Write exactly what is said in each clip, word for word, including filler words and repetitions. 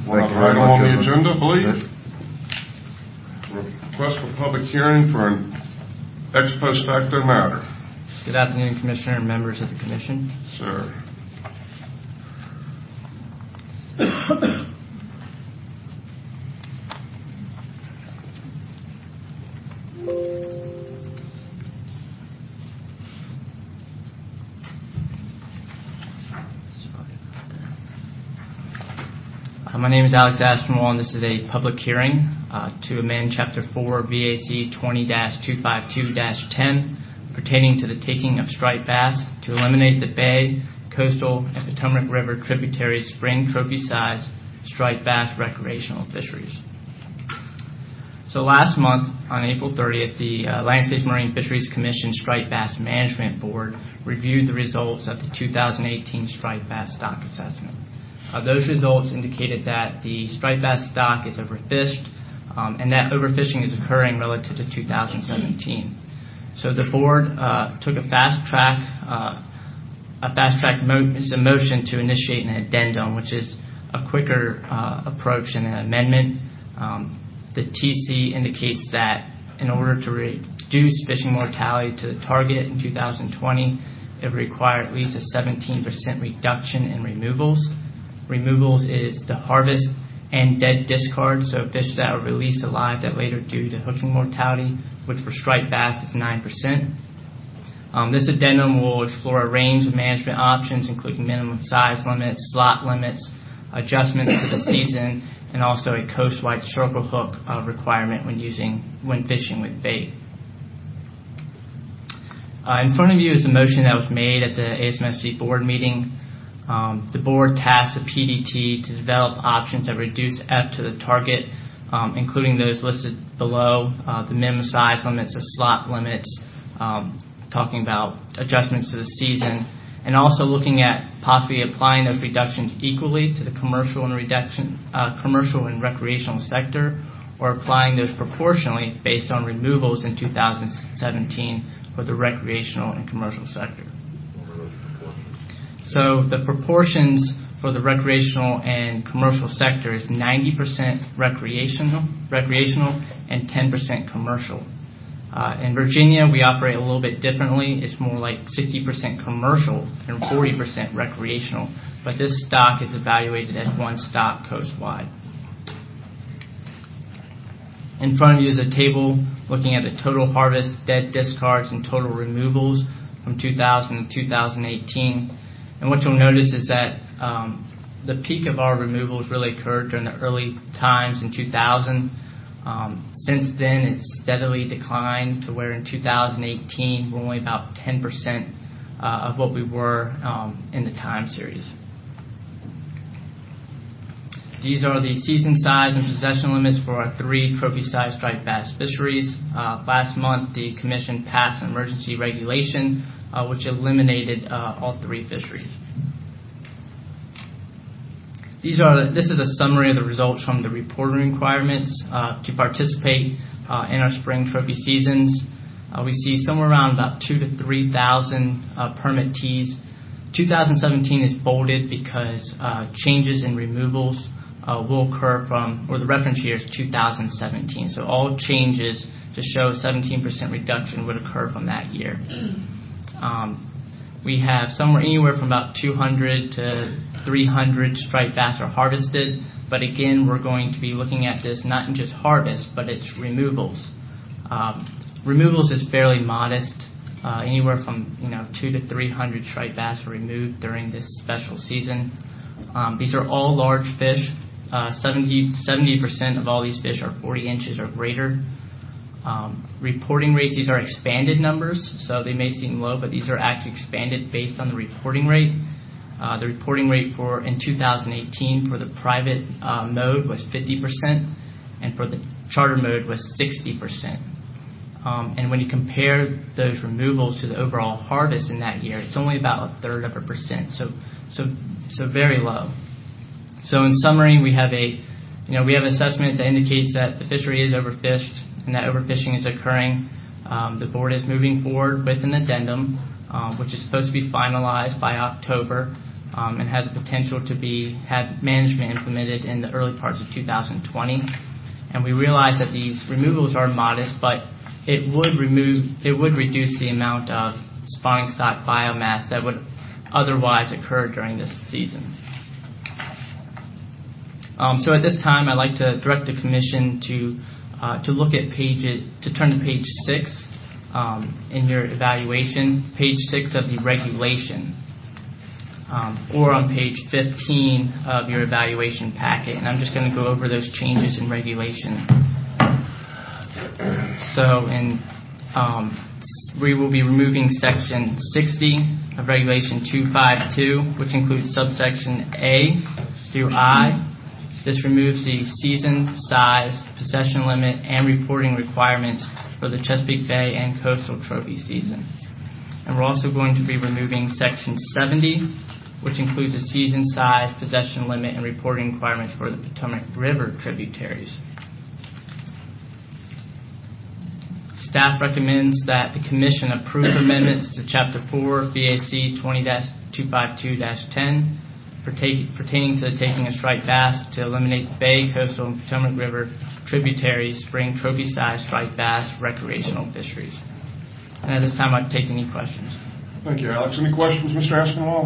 One item on the agenda, please. Request for public hearing for an ex post facto matter. Good afternoon, Commissioner and members of the Commission. Sir. Uh, my name is Alex Aspinwall, and this is a public hearing uh, to amend Chapter four V A C twenty dash two fifty-two dash ten pertaining to the taking of striped bass to eliminate the Bay, Coastal, and Potomac River tributary spring trophy-size striped bass recreational fisheries. So last month, on April thirtieth, the uh, Atlantic States Marine Fisheries Commission Striped Bass Management Board reviewed the results of the two thousand eighteen striped bass stock assessment. Uh, those results indicated that the striped bass stock is overfished, um, and that overfishing is occurring relative to two thousand seventeen. So the board uh, took a fast track, uh, a fast track mo- is a motion to initiate an addendum, which is a quicker uh, approach than an amendment. Um, the T C indicates that in order to reduce fishing mortality to the target in two thousand twenty, it would require at least a seventeen percent reduction in removals. Removals is the harvest and dead discard, so fish that are released alive that later due to hooking mortality, which for striped bass is nine percent. Um, this addendum will explore a range of management options, including minimum size limits, slot limits, adjustments to the season, and also a coast-wide circle hook uh, requirement when using when fishing with bait. Uh, in front of you is the motion that was made at the A S M F C board meeting. Um, the board tasked the P D T to develop options that reduce F to the target, um, including those listed below, uh, the minimum size limits, the slot limits, um, talking about adjustments to the season, and also looking at possibly applying those reductions equally to the commercial and reduction, uh, commercial and recreational sector, or applying those proportionally based on removals in two thousand seventeen for the recreational and commercial sector. So the proportions for the recreational and commercial sector is ninety percent recreational, recreational, and ten percent commercial. Uh, in Virginia, we operate a little bit differently. It's more like sixty percent commercial and forty percent recreational, but this stock is evaluated as one stock coastwide. In front of you is a table looking at the total harvest, dead discards, and total removals from two thousand to two thousand eighteen. And what you'll notice is that um, the peak of our removals really occurred during the early times in two thousand. Um, since then, it's steadily declined to where in two thousand eighteen, we're only about ten percent uh, of what we were um, in the time series. These are the season size and possession limits for our three trophy-sized striped bass fisheries. Uh, last month, the Commission passed an emergency regulation uh, which eliminated uh, all three fisheries. These are. This is a summary of the results from the reporting requirements uh, to participate uh, in our spring trophy seasons. Uh, we see somewhere around about two to three thousand uh, permittees. two thousand seventeen is bolded because uh, changes in removals uh, will occur from, or the reference year is two thousand seventeen. So all changes to show a seventeen percent reduction would occur from that year. Um, we have somewhere anywhere from about two hundred to three hundred striped bass are harvested, but again, we're going to be looking at this not in just harvest, but it's removals. Um, removals is fairly modest. Uh, anywhere from you know two to three hundred striped bass are removed during this special season. Um, these are all large fish. Uh, seventy percent of all these fish are forty inches or greater. Um, reporting rates, these are expanded numbers, so they may seem low, but these are actually expanded based on the reporting rate. Uh, the reporting rate for in two thousand eighteen for the private uh, mode was fifty percent, and for the charter mode was sixty percent. Um, and when you compare those removals to the overall harvest in that year, it's only about a third of a percent, so so so very low. So in summary, we have a you know we have an assessment that indicates that the fishery is overfished and that overfishing is occurring. Um, the board is moving forward with an addendum, um, which is supposed to be finalized by October. um, and has the potential to be have management implemented in the early parts of two thousand twenty. And we realize that these removals are modest, but it would remove it would reduce the amount of spawning stock biomass that would otherwise occur during this season. Um, so at this time, I'd like to direct the commission to uh, to look at page to turn to page six um, in your evaluation, page six of the regulation, um, or on page fifteen of your evaluation packet. And I'm just going to go over those changes in regulation. So, in um, we will be removing section sixty of regulation two fifty-two, which includes subsection A through I. This removes the season, size, possession limit, and reporting requirements for the Chesapeake Bay and coastal trophy season. And we're also going to be removing section seventy, which includes the season, size, possession limit, and reporting requirements for the Potomac River tributaries. Staff recommends that the Commission approve amendments to Chapter four, B A C twenty dash two fifty-two dash ten pertaining to the taking of striped bass to eliminate the Bay, coastal, and Potomac River tributaries, spring trophy-sized striped bass recreational fisheries. And at this time, I'd take any questions. Thank you, Alex. Any questions, Mister Aspinwall?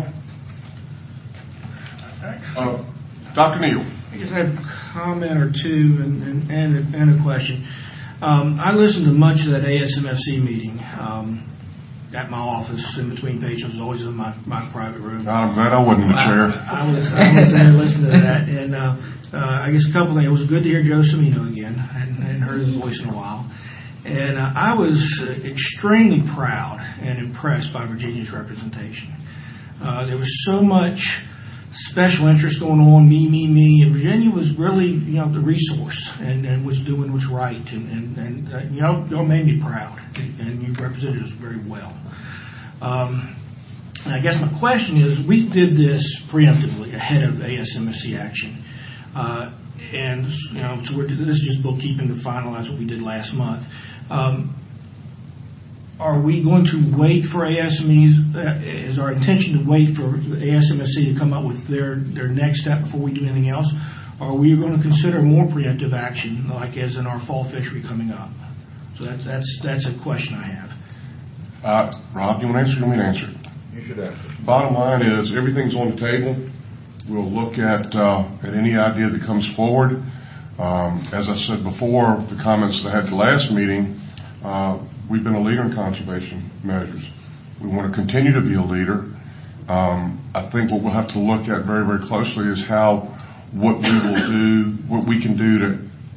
Uh, Doctor Neal. I guess I have a comment or two and, and, and, a, and a question. Um, I listened to much of that A S M F C meeting um, at my office in between patients. I was always in my, my private room. I'm glad I wasn't in the chair. I, I, was, I was there listening to that. And uh, uh, I guess a couple things. It was good to hear Joe Cimino again. I hadn't, I hadn't heard his voice in a while. And uh, I was extremely proud and impressed by Virginia's representation. Uh, there was so much special interest going on, me, me, me, and Virginia was really, you know, the resource and, and was doing what's right, and, and, and uh, you know, y'all made me proud, and, and you represented us very well. Um, and I guess my question is, we did this preemptively ahead of A S M F C action, uh, and, you know, so we're, this is just bookkeeping to finalize what we did last month. Um, Are we going to wait for A S M E's? Uh, is our intention to wait for A S M F C to come up with their, their next step before we do anything else? Or are we going to consider more preemptive action, like as in our fall fishery coming up? So that's that's that's a question I have. Uh, Rob, you want to answer? You want me to answer? You should answer. Bottom line is everything's on the table. We'll look at uh, at any idea that comes forward. Um, as I said before, the comments that I had at the last meeting. Uh, We've been a leader in conservation measures. We want to continue to be a leader. Um, I think what we'll have to look at very, very closely is how, what we will do, what we can do to,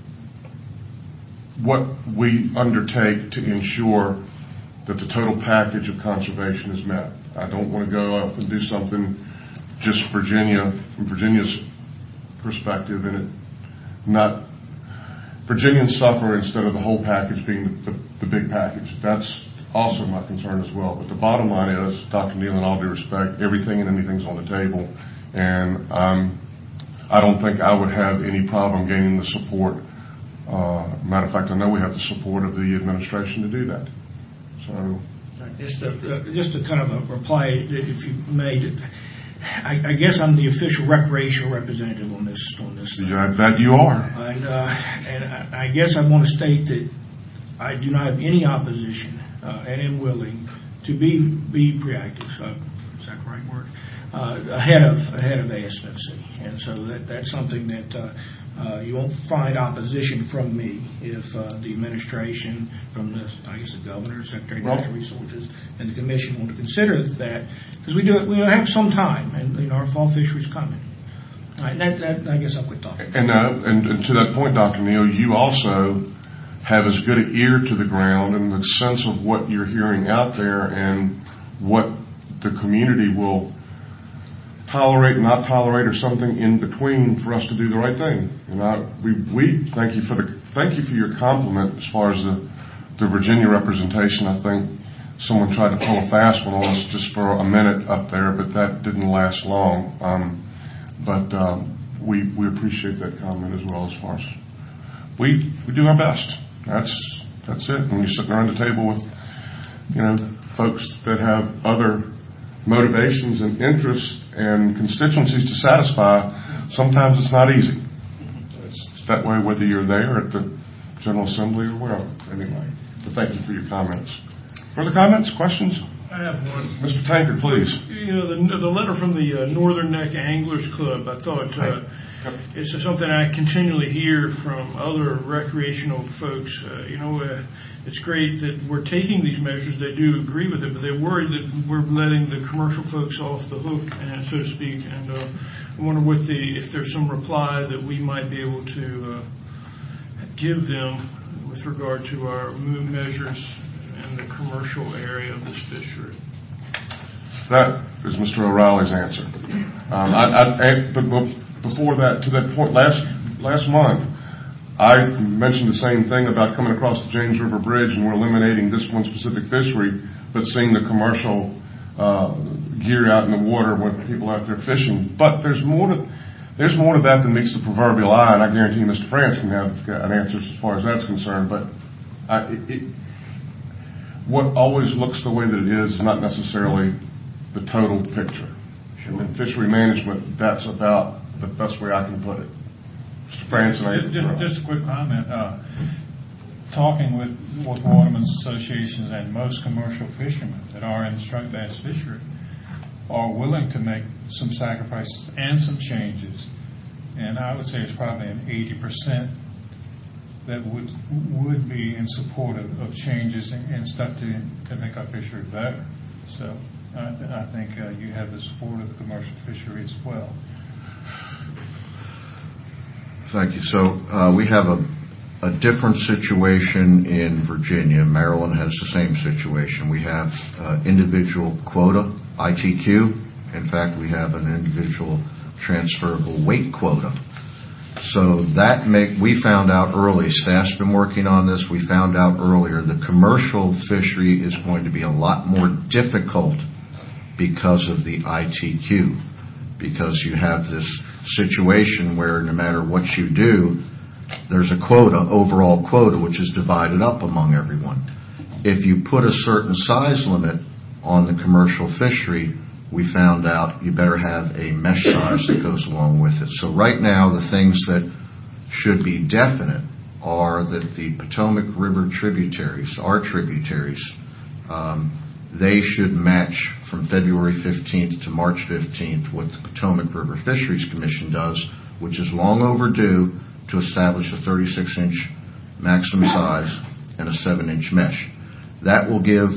what we undertake to ensure that the total package of conservation is met. I don't want to go up and do something just Virginia, from Virginia's perspective, and it not, Virginians suffer instead of the whole package being the, the, the big package. That's also my concern as well. But the bottom line is, Doctor Neal, in all due respect, everything and anything's on the table. And um, I don't think I would have any problem gaining the support. Uh, matter of fact, I know we have the support of the administration to do that. So, Just a, uh, just a kind of a reply, if you may. I, I guess I'm the official recreational representative on this. On this. Yeah, I bet you are. And, uh, and I, I guess I want to state that I do not have any opposition uh, and am willing to be be preactive. Uh, is that the right word? Uh, ahead of ahead of A S M F C, and so that that's something that uh, uh, you won't find opposition from me if uh, the administration, from the I guess the governor, Secretary of well, Natural Resources, and the commission want to consider that, because we do we have some time, and you know, our fall fishery is coming. All right, that, that, I guess I'll quit talking. And, uh, and and to that point, Doctor Neal, you also have as good an ear to the ground and the sense of what you're hearing out there and what the community will tolerate, not tolerate, or something in between for us to do the right thing. And I, we we thank you for the thank you for your compliment as far as the the Virginia representation. I think someone tried to pull a fast one on us just for a minute up there, but that didn't last long. Um, but um, we we appreciate that comment as well. As far as we we do our best. That's that's it. When you're sitting around the table with you know folks that have other motivations and interests and constituencies to satisfy, sometimes it's not easy. It's that way whether you're there at the General Assembly or wherever. Anyway, but thank you for your comments. Further comments, questions? I have one. Mister Tankard, please. You know, the, the letter from the uh, Northern Neck Anglers Club, I thought uh, it's something I continually hear from other recreational folks. Uh, you know, uh, it's great that we're taking these measures. They do agree with it, but they're worried that we're letting the commercial folks off the hook, and so to speak. And uh, I wonder what the if there's some reply that we might be able to uh, give them with regard to our measures in the commercial area of this fishery. That is Mister O'Reilly's answer. Um, I, I, but before that, to that point, last last month, I mentioned the same thing about coming across the James River Bridge, and we're eliminating this one specific fishery, but seeing the commercial uh, gear out in the water when people are out there fishing. But there's more to there's more to that than meets the proverbial eye, and I guarantee you Mister France can have an answer as far as that's concerned. But I, it, it, what always looks the way that it is is not necessarily the total picture. And in fishery management, that's about the best way I can put it. Mister France, and I just, just a quick comment. Uh, talking with, with watermen's associations and most commercial fishermen that are in the striped bass fishery are willing to make some sacrifices and some changes. And I would say it's probably an eighty percent that would would be in support of, of changes and, and stuff to to make our fishery better. So I, I think uh, you have the support of the commercial fishery as well. Thank you. So uh, we have a, a different situation in Virginia. Maryland has the same situation. We have uh, individual quota, I T Q. In fact, we have an individual transferable weight quota. So that make we found out early. Staff's been working on this. We found out earlier the commercial fishery is going to be a lot more difficult because of the I T Q, because you have this situation where no matter what you do, there's a quota, overall quota, which is divided up among everyone. If you put a certain size limit on the commercial fishery, we found out you better have a mesh size that goes along with it. So right now, the things that should be definite are that the Potomac River tributaries, our tributaries, um, they should match from February fifteenth to March fifteenth what the Potomac River Fisheries Commission does, which is long overdue to establish a thirty-six inch maximum size and a seven inch mesh. That will give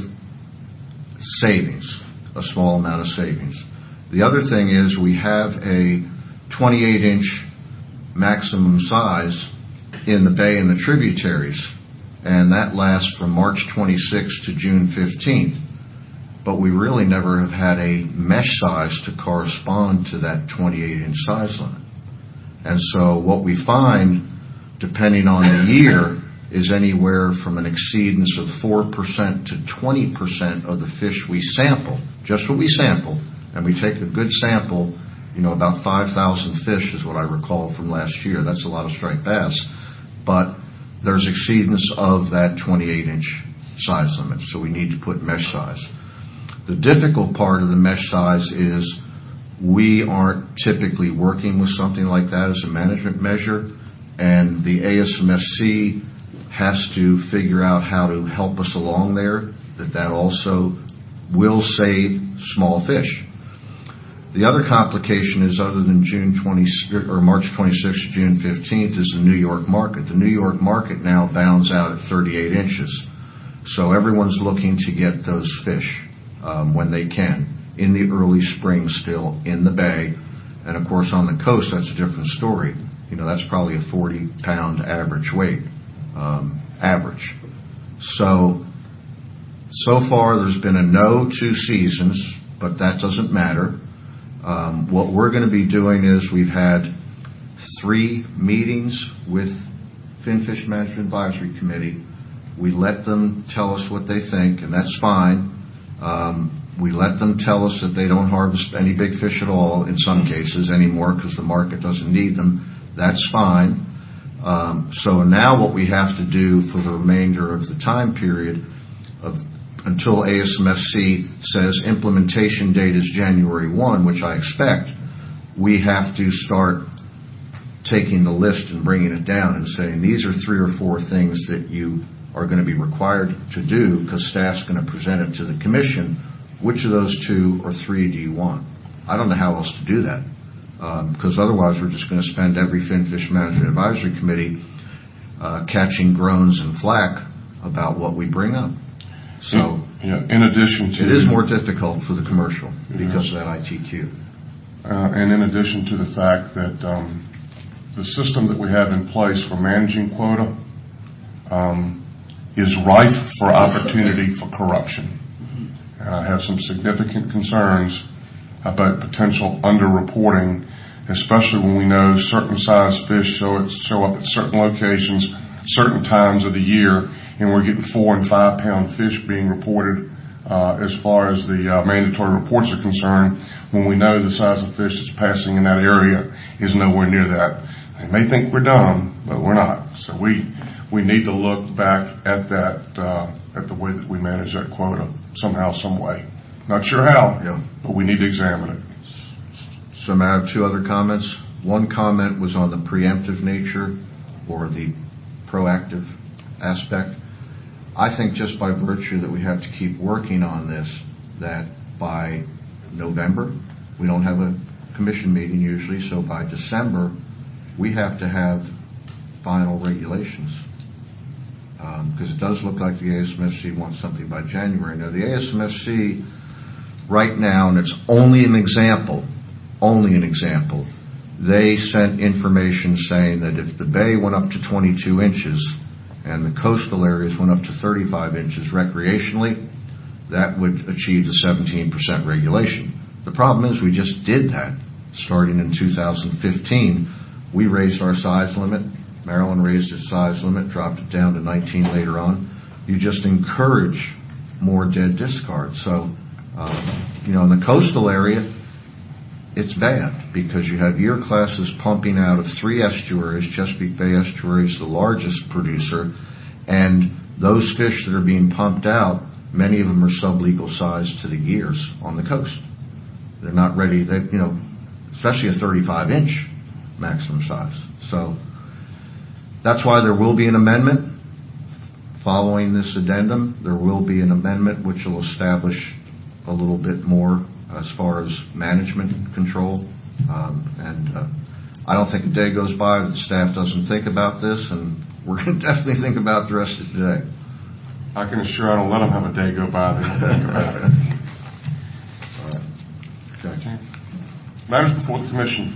savings, a small amount of savings. The other thing is we have a twenty-eight inch maximum size in the bay and the tributaries, and that lasts from March twenty-sixth to June fifteenth. But we really never have had a mesh size to correspond to that twenty-eight inch size limit. And so what we find, depending on the year, is anywhere from an exceedance of four percent to twenty percent of the fish we sample, just what we sample, and we take a good sample, you know, about five thousand fish is what I recall from last year. That's a lot of striped bass. But there's exceedance of that twenty-eight inch size limit, so we need to put mesh size. The difficult part of the mesh size is we aren't typically working with something like that as a management measure, and the A S M S C has to figure out how to help us along there, that that also will save small fish. The other complication is, other than June twentieth or March twenty-sixth to June fifteenth, is the New York market. The New York market now bounds out at thirty-eight inches. So everyone's looking to get those fish um, when they can, in the early spring still, in the bay. And of course on the coast, that's a different story. You know, that's probably a forty pound average weight, um, average. So, so far there's been a no to seasons, but that doesn't matter. Um, what we're going to be doing is we've had three meetings with Finfish Management Advisory Committee. We let them tell us what they think, and that's fine. Um, we let them tell us that they don't harvest any big fish at all in some cases anymore because the market doesn't need them. That's fine. Um, so now what we have to do for the remainder of the time period of until A S M F C says implementation date is January first, which I expect, we have to start taking the list and bringing it down and saying these are three or four things that you are going to be required to do because staff's going to present it to the commission. Which of those two or three do you want? I don't know how else to do that because um, otherwise we're just going to spend every Finfish Management Advisory Committee uh, catching groans and flack about what we bring up. So yeah, in addition to it is more difficult for the commercial because of that I T Q. Uh, and in addition to the fact that um, the system that we have in place for managing quota um, is rife for opportunity for corruption. And I have some significant concerns about potential underreporting, especially when we know certain size fish show, it, show up at certain locations, certain times of the year, and we're getting four and five pound fish being reported uh, as far as the uh, mandatory reports are concerned, when we know the size of fish that's passing in that area is nowhere near that. They may think we're dumb, but we're not. So we we need to look back at that, uh, at the way that we manage that quota somehow, some way. Not sure how, yeah. but we need to examine it. So may I have two other comments? One comment was on the preemptive nature or the proactive aspect. I think just by virtue that we have to keep working on this, that by November, we don't have a commission meeting usually, so by December, we have to have final regulations. Because um, it does look like the A S M F C wants something by January. Now, the A S M F C right now, and it's only an example, only an example, they sent information saying that if the bay went up to twenty-two inches and the coastal areas went up to thirty-five inches recreationally, that would achieve the seventeen percent regulation. The problem is we just did that starting in two thousand fifteen. We raised our size limit. Maryland raised its size limit, dropped it down to nineteen later on. You just encourage more dead discard. So, uh, you know, in the coastal area, it's bad because you have year classes pumping out of three estuaries. Chesapeake Bay Estuary is the largest producer, and those fish that are being pumped out, many of them are sublegal size to the gears on the coast. They're not ready. They, you know, especially a thirty-five inch maximum size. So that's why there will be an amendment following this addendum. There will be an amendment which will establish a little bit more as far as management control. Um, and uh, I don't think a day goes by that staff doesn't think about this, and we're going to definitely think about the rest of today. I can assure I don't let them have a day go by they don't think about it. All right. Okay. Okay. Matters before the commission.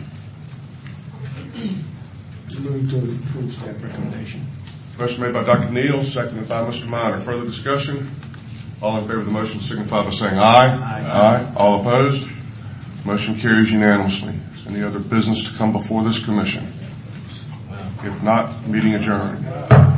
Move to approve staff recommendation. Motion made by Doctor Neal, seconded by Mister Minor. Further discussion? All in favor of the motion signify by saying aye. Aye. Aye. All opposed? Motion carries unanimously. Is any other business to come before this commission? If not, meeting adjourned.